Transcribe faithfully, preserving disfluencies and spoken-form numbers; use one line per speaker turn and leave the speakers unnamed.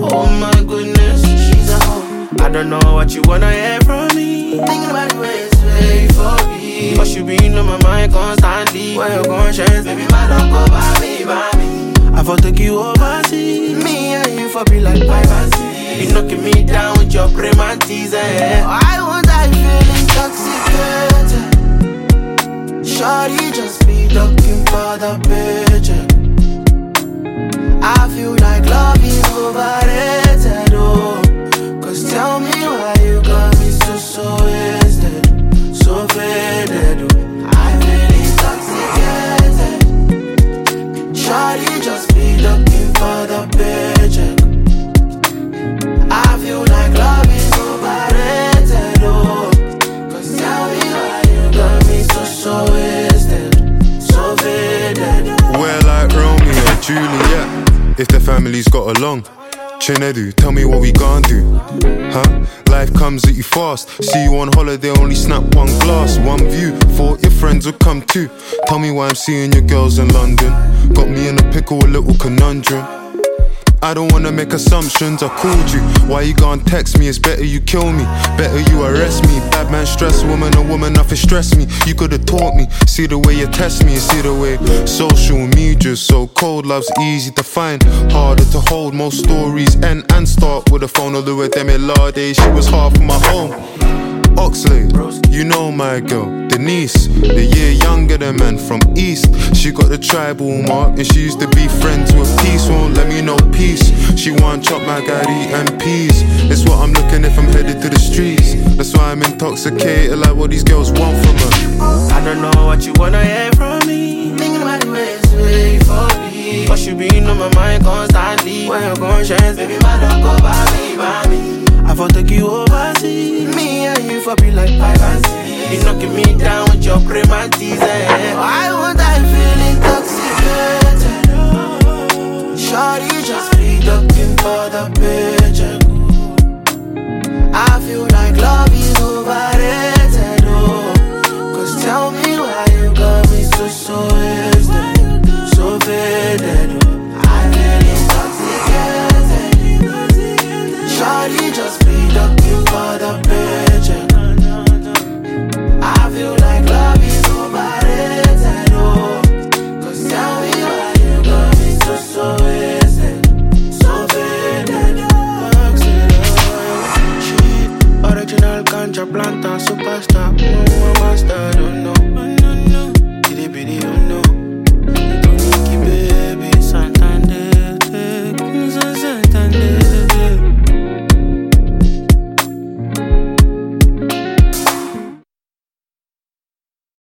Oh my goodness, she's a hoe. I don't know what you wanna hear from me. Thinking about the ways to wait for me. But you been on my mind constantly. Where your conscience, baby, man, don't go by me, by me. I for take you overseas. Me and you for be like five and six. You knocking me down with your prem and teaser. Why won't I feel intoxicated? Shorty just be looking for the paycheck. I feel like love is overrated, oh. Cause tell me why you got me so, so wasted, so faded, oh. I feel intoxicated. Shawty just be looking for the paycheck. I feel like love is overrated, oh. Cause tell me why you got me so, so wasted, so faded, oh.
We're like Romeo and Juliet. If the family's got along, Chinedu, tell me what we gon' do, huh? Life comes at you fast. See you on holiday, only snap one glass, one view. Thought your friends would come too. Tell me why I'm seeing your girls in London. Got me in a pickle, a little conundrum. I don't wanna make assumptions, I called you. Why you gon' text me? It's better you kill me, better you arrest me. Bad man stress, woman, a woman, nothing stress me. You could've taught me, see the way you test me. See the way social media's so cold. Love's easy to find, harder to hold. Most stories end and start with a phone. Although with them in Lade, she was half of my home. Oxlade, you know my girl, Denise, the year younger than man from East. She got the tribal mark and she used to be friends with Peace. Won't let me know peace. She want chop my gari and peas. It's what I'm looking if I'm headed to the streets. That's why I'm intoxicated, like what these girls want from her.
I don't know what you wanna hear from me. Thinking about the ways to wait for me. But you been on my mind constantly. Where your conscience, baby, man, don't go by me, by me. I for take you overseas. Me and you for be like five and six. You knocking me down with your prem and teaser. Why would I feel intoxicated? Shorty just be looking for the paycheck. I feel like love is overrated.